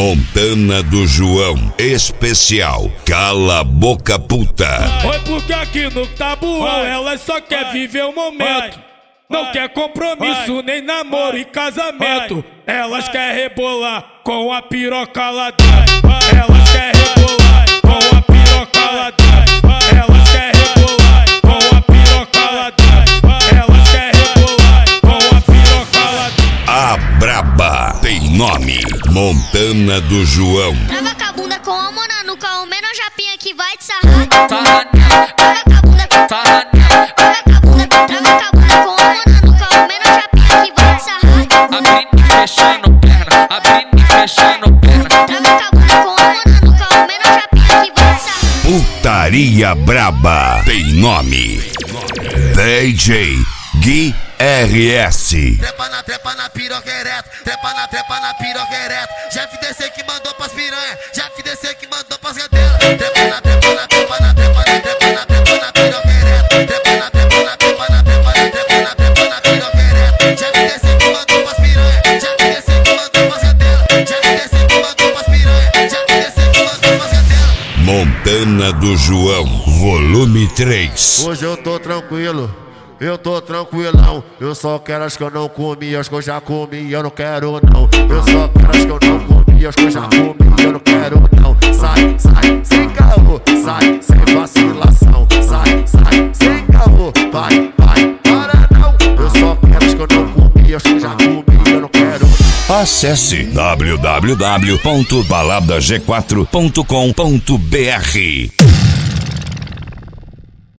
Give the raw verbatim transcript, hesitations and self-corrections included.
Montana do João, especial Cala a Boca Puta. Oi, porque aqui no Tabuão elas só quer vai, viver o momento. Vai, não vai, quer compromisso, vai, nem namoro vai, e casamento. Vai, elas vai, quer rebolar com a piroca lá dentro. Elas quer rebolar com a piroca lá dentro. Elas quer rebolar com a piroca lá dentro. Elas quer rebolar com a piroca lá dentro. A braba tem nome, Montana do João. Trava com a bunda com a mona no carro, menor japinha que vai te sarrar. Trava com a bunda, trava com a bunda, trava com a bunda com a mona no carro, menor japinha que vai te sarrar. Abrindo e fechando perna, abrindo e fechando perna. Trava com a bunda com a mona no carro, menor japinha que vai te sarrar. Putaria braba tem nome, D J Gui R S. Trepa na, trepa na piroca ereto, trepa na, trepa na piroca ereto. Já F D C que mandou pras piranha, já F D C que mandou pras cadeiras. Trepa na, trepa na, trepa na, trepa na, trepa na, trepa na piroca ereto. Trepa na, trepa na, trepa na, trepa na, trepa na, trepa na piroca ereto. Já F D C que mandou pras piranha, já F D C que mandou pras cadeiras. Já F D C que mandou pras piranha, já F D C que mandou pras cadeiras. Montana do João, volume três. Hoje eu tô tranquilo, eu tô tranquilão. Eu só quero as que eu não comi, as que eu já comi, eu não quero não. Eu só quero as que eu não comi, as que eu já comi, eu não quero não. Sai, sai, sem caô, sai, sem vacilação. Sai, sai, sem caô, vai, vai, para não. Eu só quero as que eu não comi, as que eu já comi, eu não quero. Acesse w w w ponto balada g quatro ponto com ponto b r.